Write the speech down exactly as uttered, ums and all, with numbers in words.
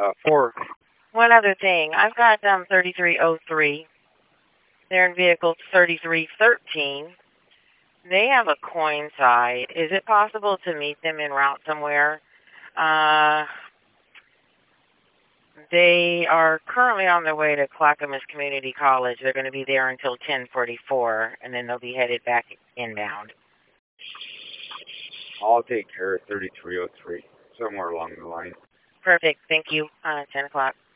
Uh, four. One other thing. I've got um thirty-three oh three. They're in vehicle thirty-three thirteen. They have a coin side. Is it possible to meet them en route somewhere? Uh, they are currently on their way to Clackamas Community College. They're going to be there until ten forty-four, and then they'll be headed back inbound. I'll take care of thirty-three oh three, somewhere along the line. Perfect. Thank you. Uh, ten o'clock.